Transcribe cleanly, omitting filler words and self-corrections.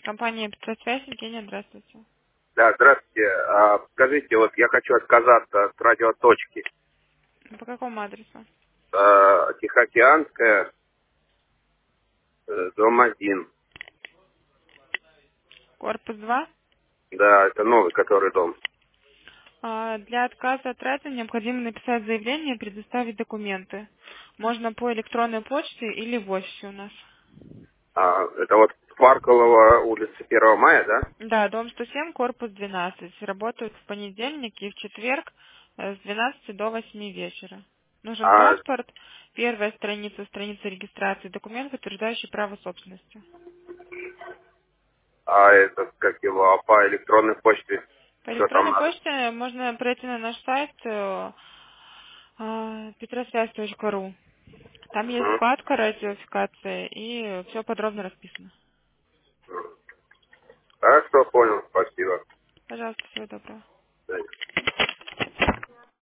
Компания «Петросвязь», Евгения, здравствуйте. Да, здравствуйте. Скажите, вот я хочу отказаться от радиоточки. По какому адресу? Тихоокеанская, дом 1. Корпус 2. Да, это новый который дом. Для отказа от радио необходимо написать заявление и предоставить документы. Можно по электронной почте или в офисе у нас. Это вот Фарколова, улица 1 мая, да? Да, дом 107, корпус 12. Работают в понедельник и в четверг с 12 до 8 вечера. Нужен А, паспорт, первая страница, страница регистрации, документ, подтверждающий право собственности. это как его, по электронной почте, По что там электронной надо? почте можно пройти на наш сайт petrosвязь.ру. Там есть Мгм. вкладка радиофикация и все подробно расписано. Хорошо, понял, спасибо. Пожалуйста, всего доброго.